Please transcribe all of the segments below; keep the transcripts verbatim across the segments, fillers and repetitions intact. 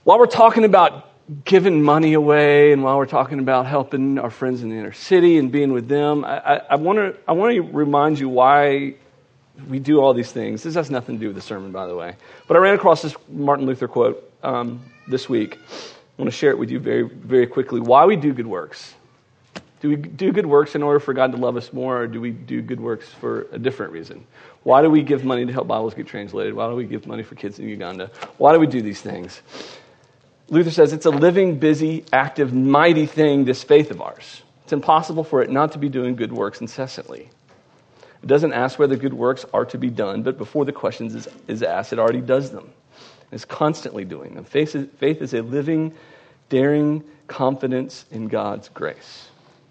while we're talking about giving money away and while we're talking about helping our friends in the inner city and being with them, I want to I want to remind you why we do all these things. This has nothing to do with the sermon, by the way. But I ran across this Martin Luther quote um, this week. I want to share it with you very, very quickly. Why we do good works. Do we do good works in order for God to love us more, or do we do good works for a different reason? Why do we give money to help Bibles get translated? Why do we give money for kids in Uganda? Why do we do these things? Luther says it's a living, busy, active, mighty thing, this faith of ours. It's impossible for it not to be doing good works incessantly. It doesn't ask whether good works are to be done, but before the question is, is asked, it already does them. It's constantly doing them. Faith is, faith is a living, daring confidence in God's grace.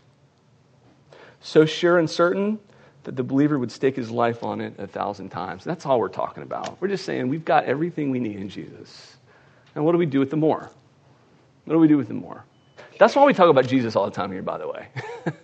So sure and certain that the believer would stake his life on it a thousand times. That's all we're talking about. We're just saying we've got everything we need in Jesus. And what do we do with the more? What do we do with the more? That's why we talk about Jesus all the time here, by the way.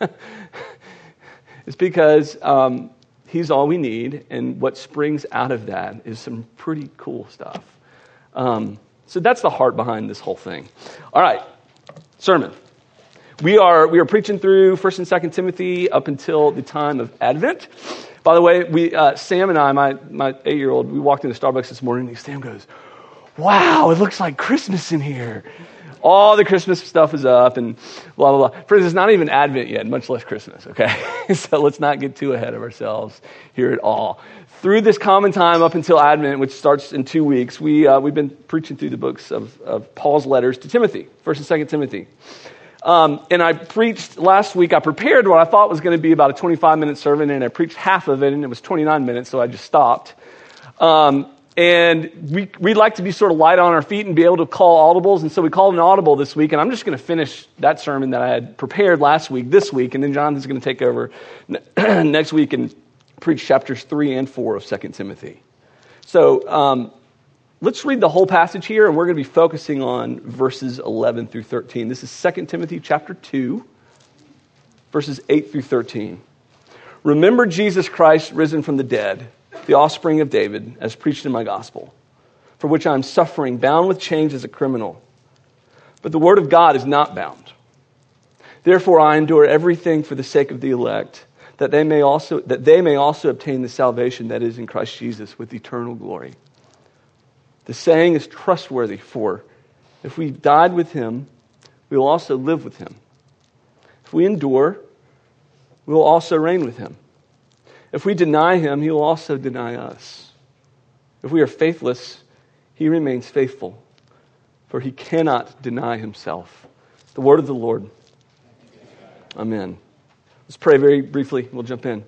It's because um, he's all we need, and what springs out of that is some pretty cool stuff. Um, so that's the heart behind this whole thing. All right, sermon. We are we are preaching through First and Second Timothy up until the time of Advent. By the way, we uh, Sam and I, my my eight-year-old, we walked into Starbucks this morning, and Sam goes, "Wow, it looks like Christmas in here." All the Christmas stuff is up and blah, blah, blah. Friends, it's not even Advent yet, much less Christmas, okay? So let's not get too ahead of ourselves here at all. Through this common time up until Advent, which starts in two weeks, we, uh, we've been preaching through the books of, of Paul's letters to Timothy, First and Second Timothy. Um, and I preached last week, I prepared what I thought was going to be about a twenty-five minute sermon, and I preached half of it, and it was twenty-nine minutes, so I just stopped. Um, And we, we'd like to be sort of light on our feet and be able to call audibles. And so we called an audible this week. And I'm just going to finish that sermon that I had prepared last week, this week. And then Jonathan's going to take over next week and preach chapters three and four of Second Timothy. So um, let's read the whole passage here. And we're going to be focusing on verses eleven through thirteen. This is Second Timothy chapter two, verses eight through thirteen. Remember Jesus Christ risen from the dead, the offspring of David, as preached in my gospel, for which I am suffering, bound with chains as a criminal. But the word of God is not bound. Therefore I endure everything for the sake of the elect, that they may also that they may also obtain the salvation that is in Christ Jesus with eternal glory. The saying is trustworthy, for if we died with him, we will also live with him. If we endure, we will also reign with him. If we deny him, he will also deny us. If we are faithless, he remains faithful, for he cannot deny himself. The word of the Lord. Amen. Let's pray very briefly. We'll jump in.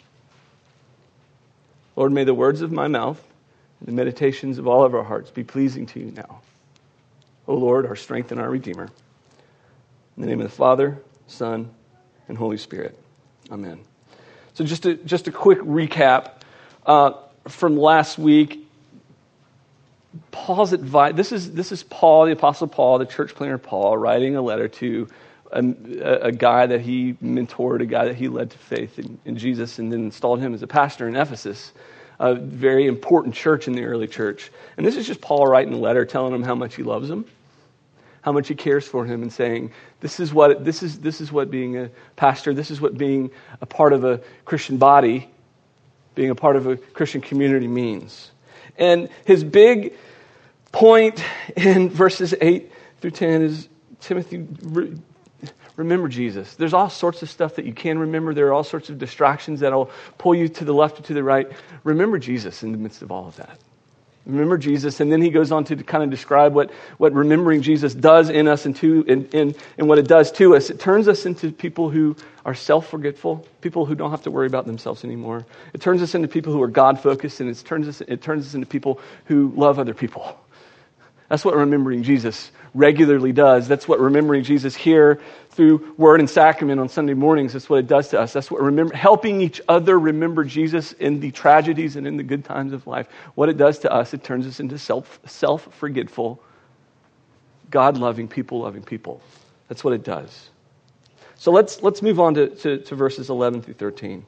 Lord, may the words of my mouth and the meditations of all of our hearts be pleasing to you now. O Lord, our strength and our Redeemer. In the name of the Father, Son, and Holy Spirit. Amen. So just a, just a quick recap uh, from last week. Paul's advice. This is this is Paul, the Apostle Paul, the church planner Paul, writing a letter to a, a guy that he mentored, a guy that he led to faith in, in Jesus, and then installed him as a pastor in Ephesus, a very important church in the early church. And this is just Paul writing a letter, telling him how much he loves him, how much he cares for him, and saying, this is what this is this is what being a pastor, this is what being a part of a Christian body, being a part of a Christian community means. And his big point in verses eight through ten is, Timothy, re- remember Jesus. There's all sorts of stuff that you can remember. There are all sorts of distractions that will pull you to the left or to the right. Remember Jesus in the midst of all of that. Remember Jesus, and then he goes on to kind of describe what, what remembering Jesus does in us and, to, and, and, and what it does to us. It turns us into people who are self-forgetful, people who don't have to worry about themselves anymore. It turns us into people who are God-focused, and it turns us, it turns us into people who love other people. That's what remembering Jesus regularly does. That's what remembering Jesus here through Word and Sacrament on Sunday mornings, that's what it does to us. That's what remember, helping each other remember Jesus in the tragedies and in the good times of life. What it does to us, it turns us into self, self-forgetful, God-loving, people-loving people. That's what it does. So let's let's move on to, to, to verses eleven through thirteen.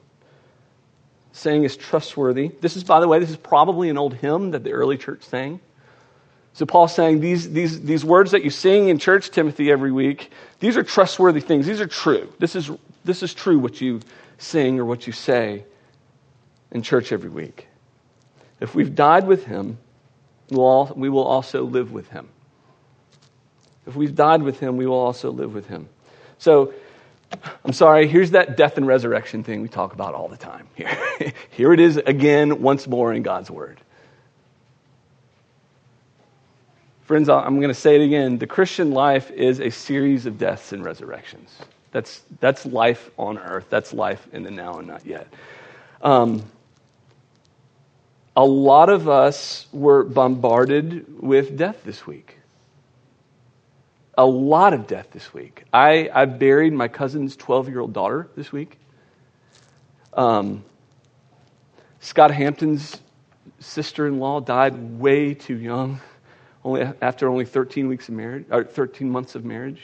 Saying is trustworthy. This is, by the way, this is probably an old hymn that the early church sang. So Paul's saying these, these, these words that you sing in church, Timothy, every week, these are trustworthy things. These are true. This is, this is true what you sing or what you say in church every week. If we've died with him, we'll all, we will also live with him. If we've died with him, we will also live with him. So, I'm sorry, here's that death and resurrection thing we talk about all the time. Here, Here it is again, once more in God's word. Friends, I'm going to say it again. The Christian life is a series of deaths and resurrections. That's that's life on earth. That's life in the now and not yet. Um, a lot of us were bombarded with death this week. A lot of death this week. I, I buried my cousin's twelve-year-old daughter this week. Um, Scott Hampton's sister-in-law died way too young. Only after only thirteen weeks of marriage, or thirteen months of marriage.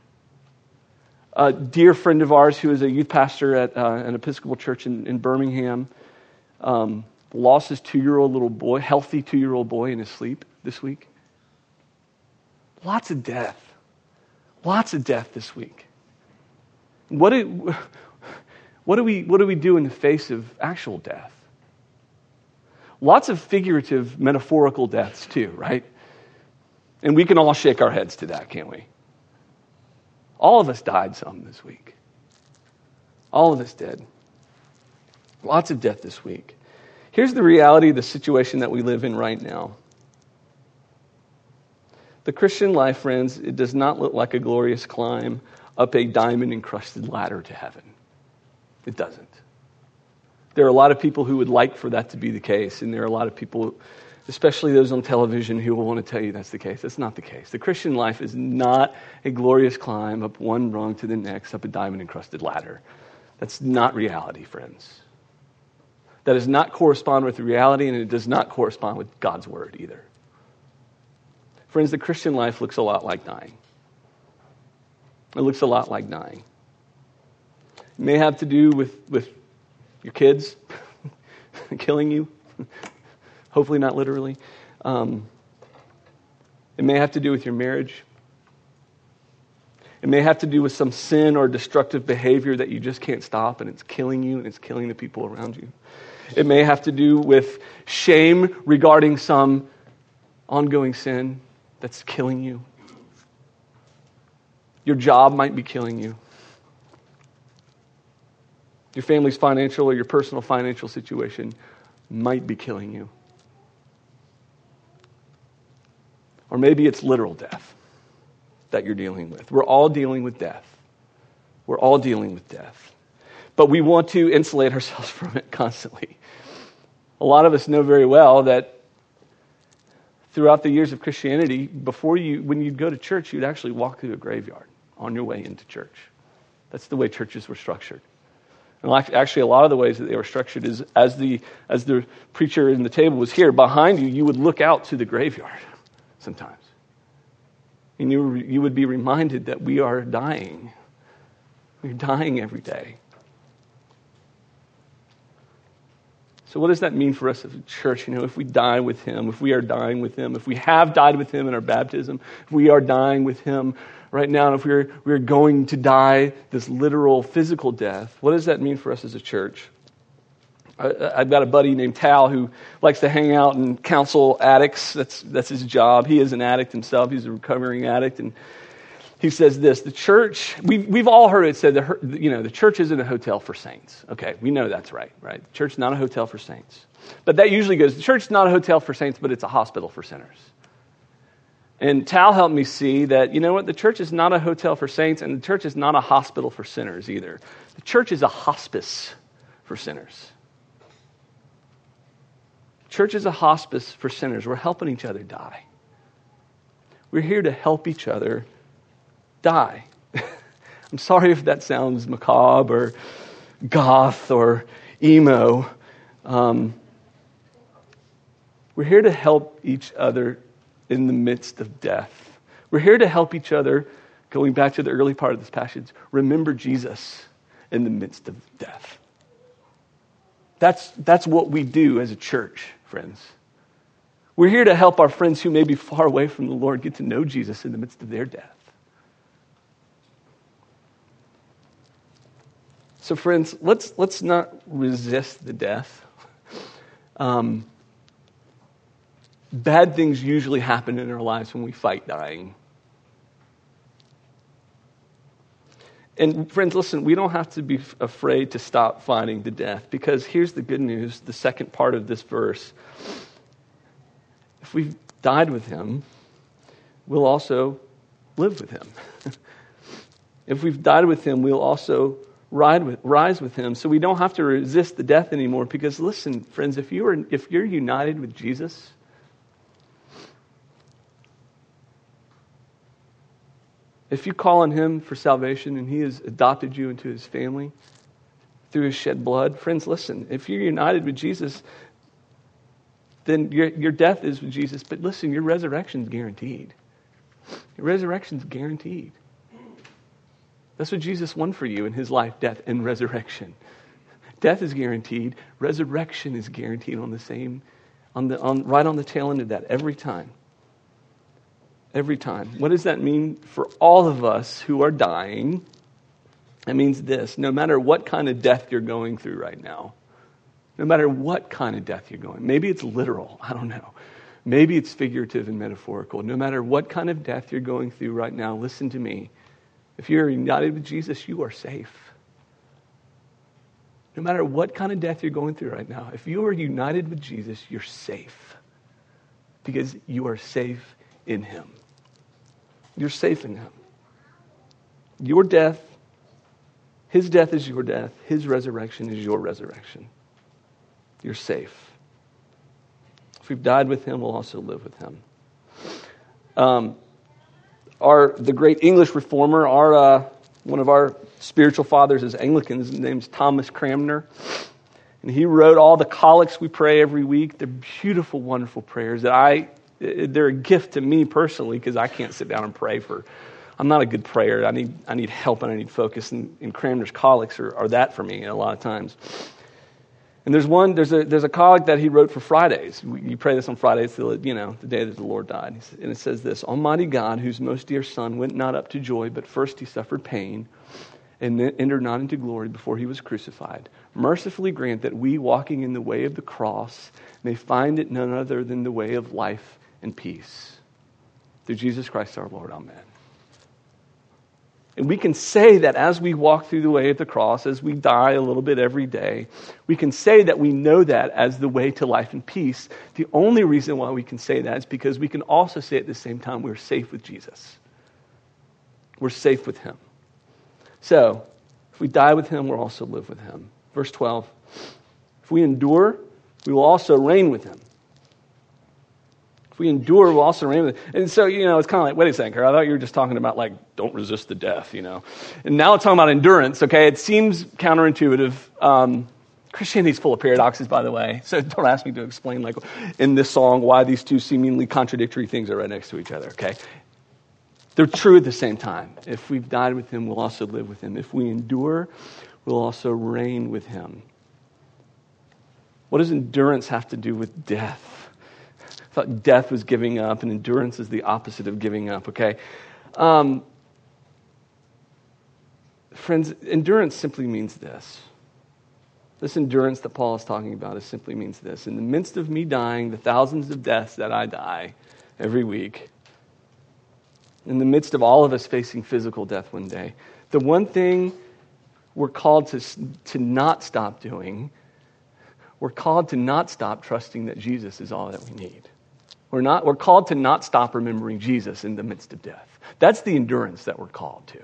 A dear friend of ours who is a youth pastor at uh, an Episcopal church in, in Birmingham um, lost his two-year-old little boy, healthy two-year-old boy in his sleep this week. Lots of death. Lots of death this week. What do, what do we, what do we do in the face of actual death? Lots of figurative, metaphorical deaths too, right? And we can all shake our heads to that, can't we? All of us died some this week. All of us did. Lots of death this week. Here's the reality of the situation that we live in right now. The Christian life, friends, it does not look like a glorious climb up a diamond-encrusted ladder to heaven. It doesn't. There are a lot of people who would like for that to be the case, and there are a lot of people, especially those on television, who will want to tell you that's the case. That's not the case. The Christian life is not a glorious climb up one rung to the next, up a diamond-encrusted ladder. That's not reality, friends. That does not correspond with reality, and it does not correspond with God's word either. Friends, the Christian life looks a lot like dying. It looks a lot like dying. It may have to do with, with your kids killing you. Hopefully not literally. Um, it may have to do with your marriage. It may have to do with some sin or destructive behavior that you just can't stop, and it's killing you and it's killing the people around you. It may have to do with shame regarding some ongoing sin that's killing you. Your job might be killing you. Your family's financial or your personal financial situation might be killing you. Or maybe it's literal death that you're dealing with. We're all dealing with death. We're all dealing with death. But we want to insulate ourselves from it constantly. A lot of us know very well that throughout the years of Christianity, before you, when you'd go to church, you'd actually walk through a graveyard on your way into church. That's the way churches were structured. And actually, a lot of the ways that they were structured is as the as the preacher in the table was here behind you, you would look out to the graveyard sometimes, and you you would be reminded that we are dying. We're dying every day. So what does that mean for us as a church? You know, if we die with him, if we are dying with him, if we have died with him in our baptism, if we are dying with him right now, and if we're we're going to die this literal physical death, what does that mean for us as a church? I, I've got a buddy named Tal who likes to hang out and counsel addicts. That's that's his job. He is an addict himself. He's a recovering addict, and he says this: the church. We we've all heard it said that, you know, the church isn't a hotel for saints. Okay, we know that's right, right? The church is not a hotel for saints, but that usually goes. The church is not a hotel for saints, but it's a hospital for sinners. And Tal helped me see that, you know what, the church is not a hotel for saints, and the church is not a hospital for sinners either. The church is a hospice for sinners. Church is a hospice for sinners. We're helping each other die. We're here to help each other die. I'm sorry if that sounds macabre or goth or emo. Um, we're here to help each other in the midst of death. We're here to help each other, going back to the early part of this passage, remember Jesus in the midst of death. That's, that's what we do as a church, friends. We're here to help our friends who may be far away from the Lord get to know Jesus in the midst of their death. So friends, let's let's not resist the death. Um, bad things usually happen in our lives when we fight dying. And friends, listen, we don't have to be afraid to stop fighting to death, because here's the good news, the second part of this verse. If we've died with him, we'll also live with him. If we've died with him, we'll also ride with, rise with him. So we don't have to resist the death anymore, because listen, friends, if you are if you're united with Jesus, if you call on him for salvation and he has adopted you into his family through his shed blood, friends, listen, if you're united with Jesus, then your, your death is with Jesus. But listen, your resurrection is guaranteed. Your resurrection is guaranteed. That's what Jesus won for you in his life, death, and resurrection. Death is guaranteed. Resurrection is guaranteed on the same, on the on right on the tail end of that every time. Every time. What does that mean for all of us who are dying? It means this: no matter what kind of death you're going through right now, no matter what kind of death you're going, maybe it's literal, I don't know. Maybe it's figurative and metaphorical. No matter what kind of death you're going through right now, listen to me. If you're united with Jesus, you are safe. No matter what kind of death you're going through right now, if you are united with Jesus, you're safe. Because you are safe in him. You're safe in him. Your death, his death is your death. His resurrection is your resurrection. You're safe. If we've died with him, we'll also live with him. Um, our the great English reformer, our uh, one of our spiritual fathers is Anglican. His name's Thomas Cranmer. And he wrote all the collects we pray every week. They're beautiful, wonderful prayers that I, they're a gift to me personally, because I can't sit down and pray for, I'm not a good prayer. I need I need help and I need focus. And, and Cranmer's collects are, are that for me a lot of times. And there's one, there's a there's a collect that he wrote for Fridays. You pray this on Fridays, you know, the day that the Lord died. And it says this: Almighty God, whose most dear Son went not up to joy, but first he suffered pain, and then entered not into glory before he was crucified, mercifully grant that we, walking in the way of the cross, may find it none other than the way of life and peace. Through Jesus Christ our Lord. Amen. And we can say that as we walk through the way of the cross, as we die a little bit every day, we can say that we know that as the way to life and peace. The only reason why we can say that is because we can also say at the same time we're safe with Jesus. We're safe with him. So, if we die with him, we'll also live with him. Verse twelve, if we endure, we will also reign with him. If we endure, we'll also reign with him. And so, you know, it's kind of like, wait a second, Carl, I thought you were just talking about, like, don't resist the death, you know. And now it's talking about endurance, okay? It seems counterintuitive. Um, Christianity's full of paradoxes, by the way. So don't ask me to explain, like, in this song, why these two seemingly contradictory things are right next to each other, okay? They're true at the same time. If we've died with him, we'll also live with him. If we endure, we'll also reign with him. What does endurance have to do with death? I thought death was giving up, and endurance is the opposite of giving up, okay? Um, friends, endurance simply means this. This endurance that Paul is talking about is simply means this. In the midst of me dying, the thousands of deaths that I die every week, in the midst of all of us facing physical death one day, the one thing we're called to, to not stop doing, we're called to not stop trusting that Jesus is all that we need. We're not, we're called to not stop remembering Jesus in the midst of death. That's the endurance that we're called to.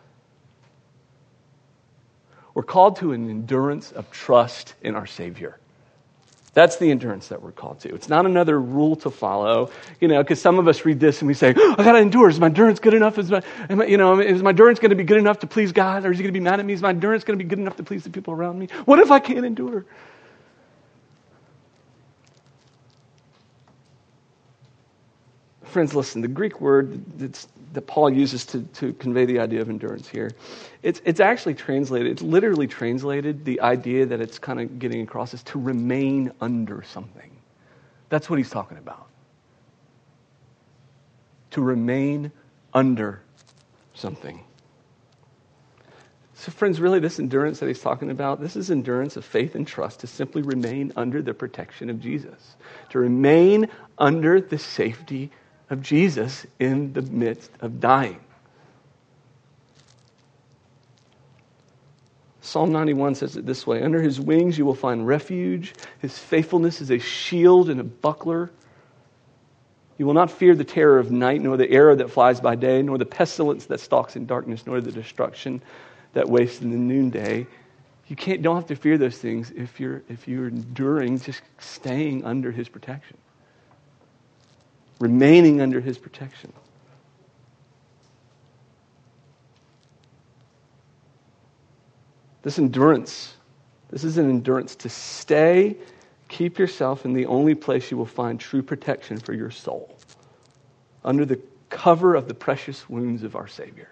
We're called to an endurance of trust in our Savior. That's the endurance that we're called to. It's not another rule to follow, you know, because some of us read this and we say, oh, I got to endure. Is my endurance good enough? Is my, am I, you know, is my endurance going to be good enough to please God? Or is he going to be mad at me? Is my endurance going to be good enough to please the people around me? What if I can't endure? Friends, listen, the Greek word that's, that Paul uses to, to convey the idea of endurance here, it's it's actually translated, it's literally translated, the idea that it's kind of getting across is to remain under something. That's what he's talking about. to remain under something. So friends, really this endurance that he's talking about, this is endurance of faith and trust to simply remain under the protection of Jesus. To remain under the safety of Jesus in the midst of dying. Psalm ninety-one says it this way, under his wings you will find refuge. His faithfulness is a shield and a buckler. You will not fear the terror of night, nor the arrow that flies by day, nor the pestilence that stalks in darkness, nor the destruction that wastes in the noonday. You can't don't have to fear those things if you're if you're enduring, just staying under his protection. Remaining under his protection. This endurance, this is an endurance to stay, keep yourself in the only place you will find true protection for your soul. Under the cover of the precious wounds of our Savior.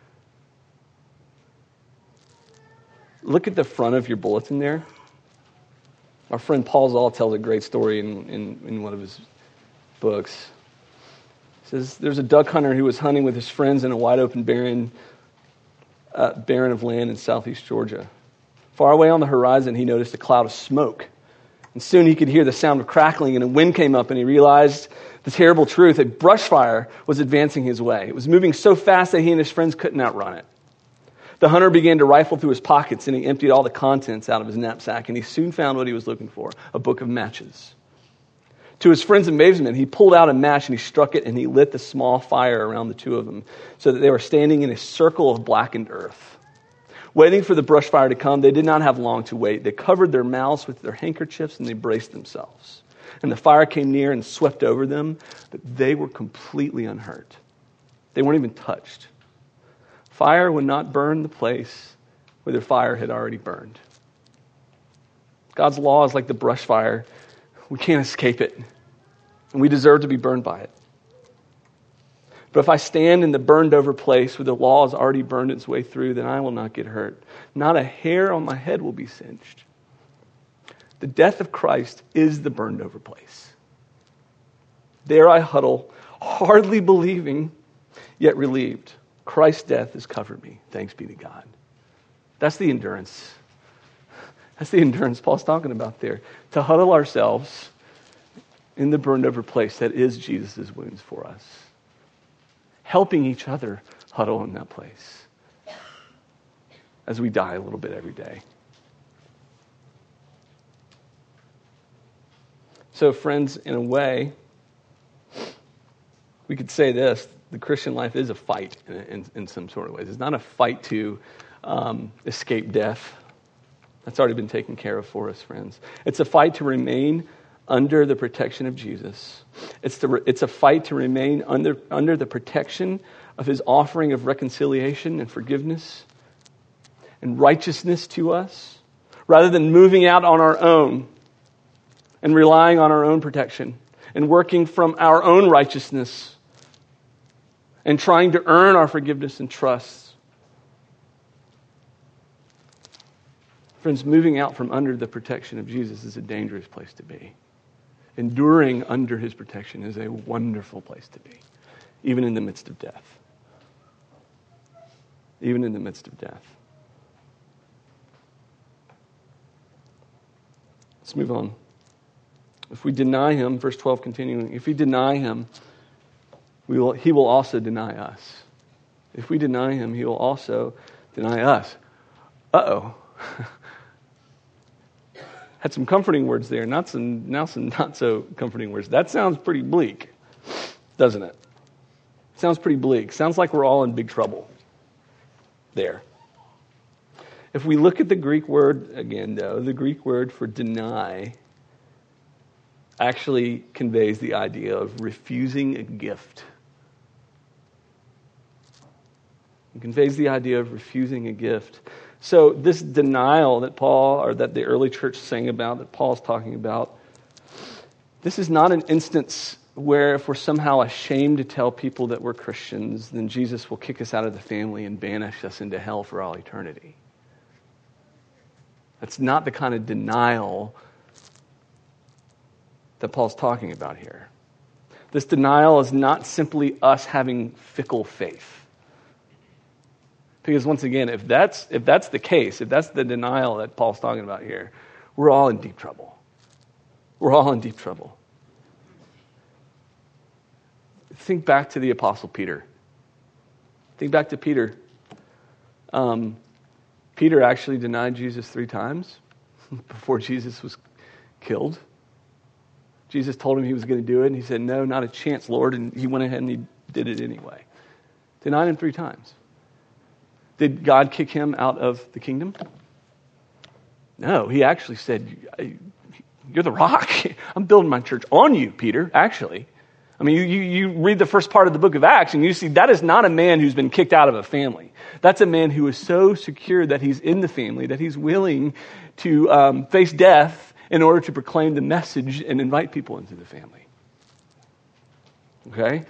Look at the front of your bulletin there. Our friend Paul Zoll tells a great story in, in, in one of his books. He says, there's a duck hunter who was hunting with his friends in a wide open barren, uh, barren of land in southeast Georgia. Far away on the horizon, he noticed a cloud of smoke. And soon he could hear the sound of crackling, and a wind came up, and he realized the terrible truth. A brush fire was advancing his way. It was moving so fast that he and his friends couldn't outrun it. The hunter began to rifle through his pockets, and he emptied all the contents out of his knapsack, and he soon found what he was looking for, a book of matches. To his friend's amazement, he pulled out a match, and he struck it, and he lit the small fire around the two of them, so that they were standing in a circle of blackened earth. Waiting for the brush fire to come, they did not have long to wait. They covered their mouths with their handkerchiefs, and they braced themselves. And the fire came near and swept over them, but they were completely unhurt. They weren't even touched. Fire would not burn the place where the fire had already burned. God's law is like the brush fire. We can't escape it. And we deserve to be burned by it. But if I stand in the burned over place where the law has already burned its way through, then I will not get hurt. Not a hair on my head will be singed. The death of Christ is the burned over place. There I huddle, hardly believing, yet relieved. Christ's death has covered me. Thanks be to God. That's the endurance. That's the endurance Paul's talking about there. To huddle ourselves in the burned over place that is Jesus' wounds for us. Helping each other huddle in that place as we die a little bit every day. So friends, in a way, we could say this. The Christian life is a fight in, in, in some sort of ways. It's not a fight to um, escape death. That's already been taken care of for us, friends. It's a fight to remain under the protection of Jesus. It's, the, it's a fight to remain under, under the protection of his offering of reconciliation and forgiveness and righteousness to us, rather than moving out on our own and relying on our own protection and working from our own righteousness and trying to earn our forgiveness and trust. Friends, moving out from under the protection of Jesus is a dangerous place to be. Enduring under his protection is a wonderful place to be, even in the midst of death. Even in the midst of death. Let's move on. If we deny him, verse twelve continuing, if we deny him, we will, he will also deny us. If we deny him, he will also deny us. Uh-oh. Had some comforting words there, not some, now some not so comforting words. That sounds pretty bleak, doesn't it? Sounds pretty bleak. Sounds like we're all in big trouble there. If we look at the Greek word, again though, the Greek word for deny actually conveys the idea of refusing a gift. It conveys the idea of refusing a gift. So this denial that Paul, or that the early church sang about, that Paul's talking about, this is not an instance where if we're somehow ashamed to tell people that we're Christians, then Jesus will kick us out of the family and banish us into hell for all eternity. That's not the kind of denial that Paul's talking about here. This denial is not simply us having fickle faith. Because once again, if that's if that's the case, if that's the denial that Paul's talking about here, we're all in deep trouble. We're all in deep trouble. Think back to the Apostle Peter. Think back to Peter. Um, Peter actually denied Jesus three times before Jesus was killed. Jesus told him he was going to do it, and he said, "No, not a chance, Lord." And he went ahead and he did it anyway. Denied him three times. Did God kick him out of the kingdom? No, he actually said, "You're the rock. I'm building my church on you, Peter," actually. I mean, you, you, you read the first part of the book of Acts, and you see that is not a man who's been kicked out of a family. That's a man who is so secure that he's in the family, that he's willing to um, face death in order to proclaim the message and invite people into the family. Okay?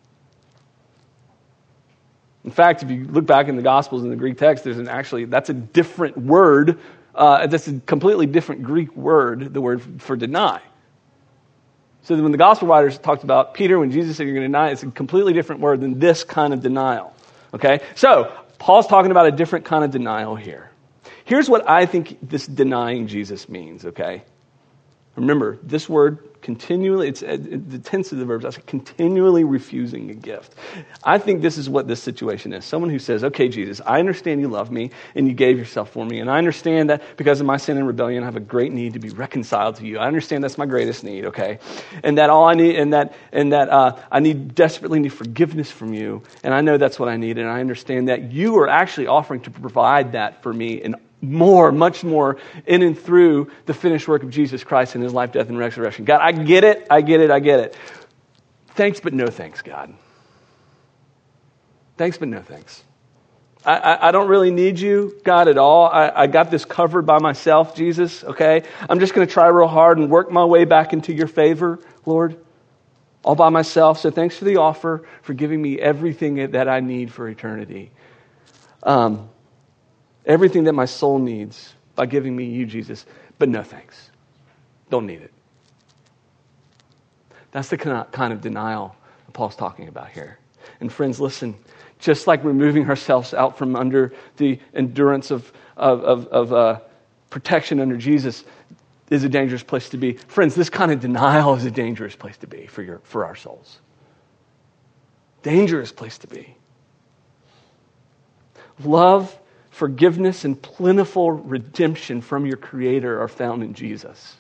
In fact, if you look back in the Gospels in the Greek text, there's an actually, that's a different word. Uh, that's a completely different Greek word, the word for deny. So when the Gospel writers talked about Peter, when Jesus said you're going to deny, it's a completely different word than this kind of denial. Okay? So, Paul's talking about a different kind of denial here. Here's what I think this denying Jesus means, okay? Remember, this word continually, it's uh, the tense of the verb, that's continually refusing a gift. I think this is what this situation is. Someone who says, "Okay, Jesus, I understand you love me and you gave yourself for me. And I understand that because of my sin and rebellion, I have a great need to be reconciled to you. I understand that's my greatest need, okay? And that all I need, and that and that uh, I need desperately need forgiveness from you. And I know that's what I need. And I understand that you are actually offering to provide that for me in more, much more, in and through the finished work of Jesus Christ in his life, death, and resurrection. God, I get it, I get it, I get it. Thanks, but no thanks, God. Thanks, but no thanks. I, I, I don't really need you, God, at all. I, I got this covered by myself, Jesus, okay? I'm just going to try real hard and work my way back into your favor, Lord, all by myself. So thanks for the offer, for giving me everything that I need for eternity. Um... Everything that my soul needs by giving me you, Jesus. But no thanks. Don't need it. That's the kind of denial that Paul's talking about here. And friends, listen, just like removing ourselves out from under the endurance of, of, of, of uh, protection under Jesus is a dangerous place to be. Friends, this kind of denial is a dangerous place to be for, your, for our souls. Dangerous place to be. Love, forgiveness, and plentiful redemption from your Creator are found in Jesus.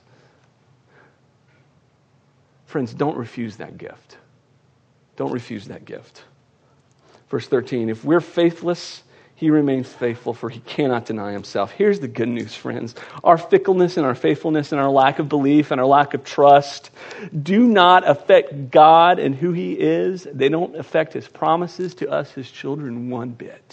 Friends, don't refuse that gift. Don't refuse that gift. Verse thirteen, if we're faithless, he remains faithful, for he cannot deny himself. Here's the good news, friends. Our fickleness and our faithfulness and our lack of belief and our lack of trust do not affect God and who he is. They don't affect his promises to us, his children, one bit.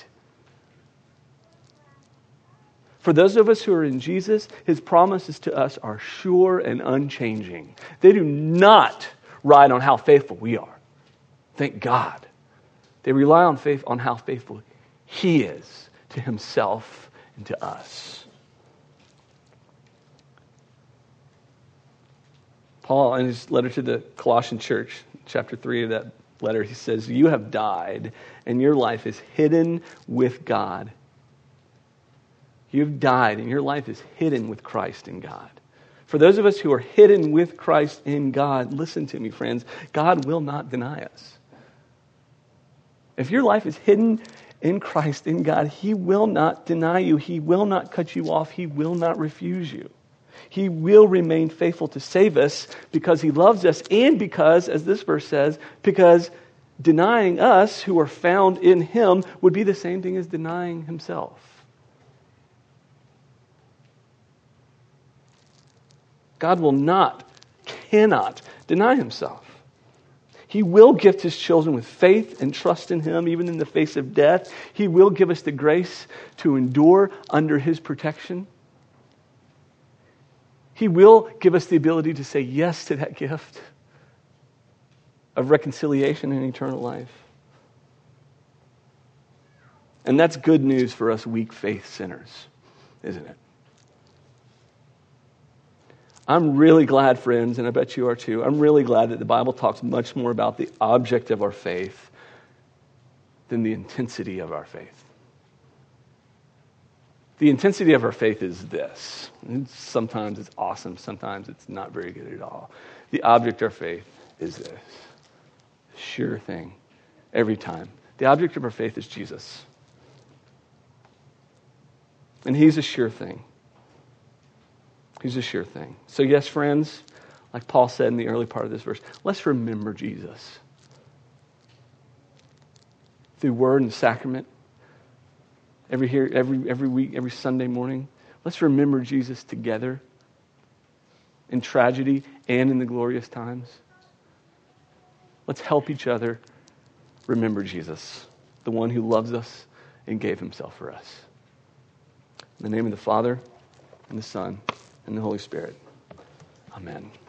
For those of us who are in Jesus, his promises to us are sure and unchanging. They do not ride on how faithful we are. Thank God. They rely on faith on how faithful he is to himself and to us. Paul, in his letter to the Colossian church, chapter three of that letter, he says, "You have died, and your life is hidden with God." You've died, and your life is hidden with Christ in God. For those of us who are hidden with Christ in God, listen to me, friends, God will not deny us. If your life is hidden in Christ in God, he will not deny you. He will not cut you off. He will not refuse you. He will remain faithful to save us because he loves us, and because, as this verse says, because denying us who are found in him would be the same thing as denying himself. God will not, cannot deny himself. He will gift his children with faith and trust in him, even in the face of death. He will give us the grace to endure under his protection. He will give us the ability to say yes to that gift of reconciliation and eternal life. And that's good news for us weak faith sinners, isn't it? I'm really glad, friends, and I bet you are too, I'm really glad that the Bible talks much more about the object of our faith than the intensity of our faith. The intensity of our faith is this. Sometimes it's awesome, sometimes it's not very good at all. The object of our faith is this. Sure thing. Every time. The object of our faith is Jesus. And he's a sure thing. He's a sure thing. So yes, friends, like Paul said in the early part of this verse, let's remember Jesus. Through word and sacrament, every here, every every week, every Sunday morning, let's remember Jesus together in tragedy and in the glorious times. Let's help each other remember Jesus, the one who loves us and gave himself for us. In the name of the Father, and the Son, and the Holy Spirit. Amen.